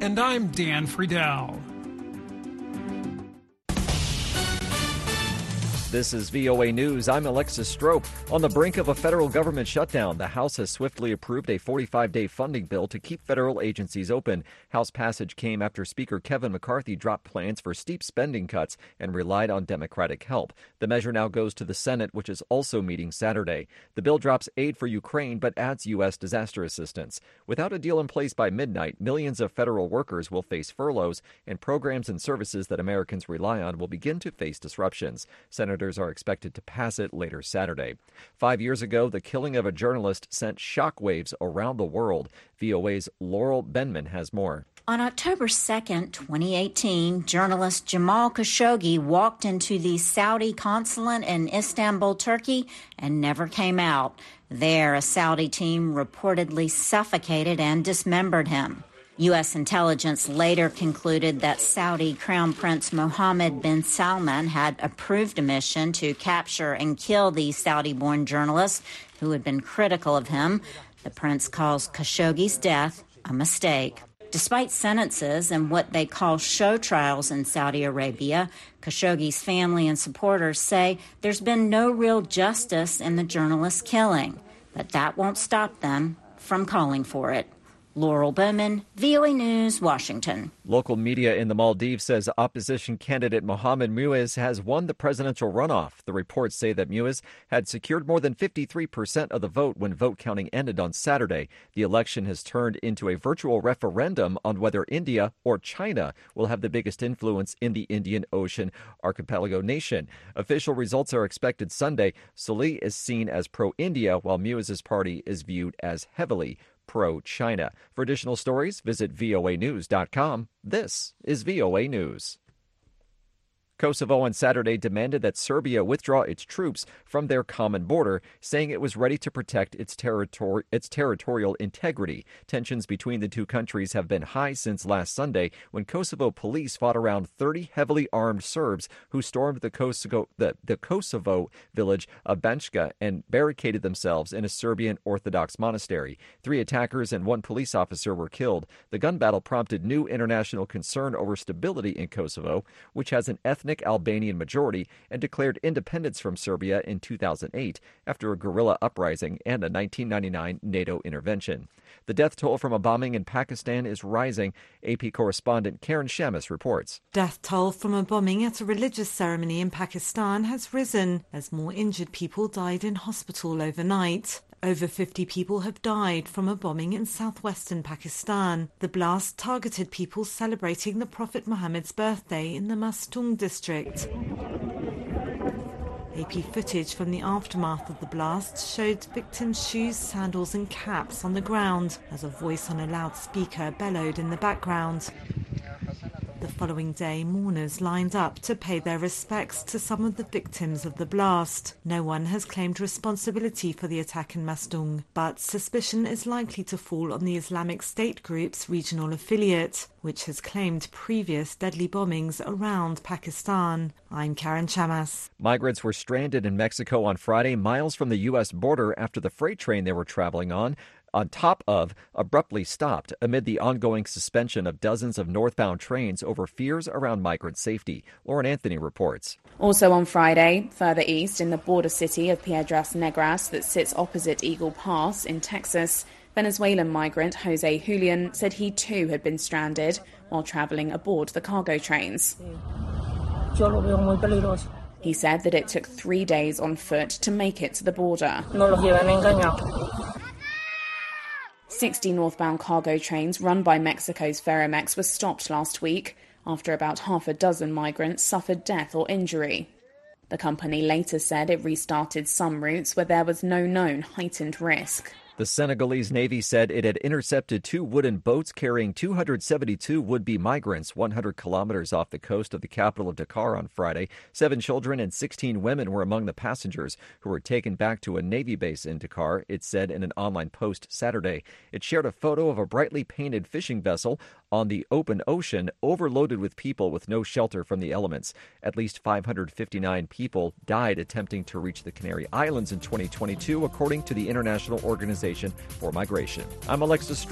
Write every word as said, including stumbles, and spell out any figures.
And I'm Dan Friedel. This is V O A News. I'm Alexis Strope. On the brink of a federal government shutdown, the House has swiftly approved a forty-five day funding bill to keep federal agencies open. House passage came after Speaker Kevin McCarthy dropped plans for steep spending cuts and relied on Democratic help. The measure now goes to the Senate, which is also meeting Saturday. The bill drops aid for Ukraine but adds U S disaster assistance. Without a deal in place by midnight, millions of federal workers will face furloughs, and programs and services that Americans rely on will begin to face disruptions. Senator are expected to pass it later Saturday. Five years ago, the killing of a journalist sent shockwaves around the world. V O A's Laurel Benman has more. On October second, twenty eighteen, journalist Jamal Khashoggi walked into the Saudi consulate in Istanbul, Turkey, and never came out. There, a Saudi team reportedly suffocated and dismembered him. U S intelligence later concluded that Saudi Crown Prince Mohammed bin Salman had approved a mission to capture and kill the Saudi-born journalist who had been critical of him. The prince calls Khashoggi's death a mistake. Despite sentences and what they call show trials in Saudi Arabia, Khashoggi's family and supporters say there's been no real justice in the journalist's killing. But that won't stop them from calling for it. Laurel Bowman, V O A News, Washington. Local media in the Maldives says opposition candidate Mohamed Muiz has won the presidential runoff. The reports say that Muiz had secured more than fifty-three percent of the vote when vote counting ended on Saturday. The election has turned into a virtual referendum on whether India or China will have the biggest influence in the Indian Ocean archipelago nation. Official results are expected Sunday. Solih is seen as pro-India, while Muiz's party is viewed as heavily pro-China. For additional stories, visit V O A news dot com. This is V O A News. Kosovo on Saturday demanded that Serbia withdraw its troops from their common border, saying it was ready to protect its, territor- its territorial integrity. Tensions between the two countries have been high since last Sunday, when Kosovo police fought around thirty heavily armed Serbs who stormed the Kosovo, the, the Kosovo village of Banjska and barricaded themselves in a Serbian Orthodox monastery. Three attackers and one police officer were killed. The gun battle prompted new international concern over stability in Kosovo, which has an ethnic Albanian majority and declared independence from Serbia in two thousand eight after a guerrilla uprising and a nineteen ninety-nine NATO intervention. The death toll from a bombing in Pakistan is rising. A P correspondent Karen Shamus reports. Death toll from a bombing at a religious ceremony in Pakistan has risen as more injured people died in hospital overnight. Over fifty people have died from a bombing in southwestern Pakistan. The blast targeted people celebrating the Prophet Muhammad's birthday in the Mastung district. A P footage from the aftermath of the blast showed victims' shoes, sandals and caps on the ground as a voice on a loudspeaker bellowed in the background. The following day, mourners lined up to pay their respects to some of the victims of the blast. No one has claimed responsibility for the attack in Mastung, but suspicion is likely to fall on the Islamic State group's regional affiliate, which has claimed previous deadly bombings around Pakistan. I'm Karen Chamas. Migrants were stranded in Mexico on Friday, miles from the U S border, after the freight train they were traveling on on top of, abruptly stopped amid the ongoing suspension of dozens of northbound trains over fears around migrant safety. Lauren Anthony reports. Also on Friday, further east in the border city of Piedras Negras that sits opposite Eagle Pass in Texas, Venezuelan migrant Jose Julian said he too had been stranded while travelling aboard the cargo trains. He said that it took three days on foot to make it to the border. sixty northbound cargo trains run by Mexico's Ferromex were stopped last week after about half a dozen migrants suffered death or injury. The company later said it restarted some routes where there was no known heightened risk. The Senegalese Navy said it had intercepted two wooden boats carrying two hundred seventy-two would-be migrants one hundred kilometers off the coast of the capital of Dakar on Friday. Seven children and sixteen women were among the passengers who were taken back to a Navy base in Dakar, it said in an online post Saturday. It shared a photo of a brightly painted fishing vessel on the open ocean, overloaded with people with no shelter from the elements. At least five hundred fifty-nine people died attempting to reach the Canary Islands in twenty twenty-two, according to the International Organization for Migration. I'm Alexis Stroh.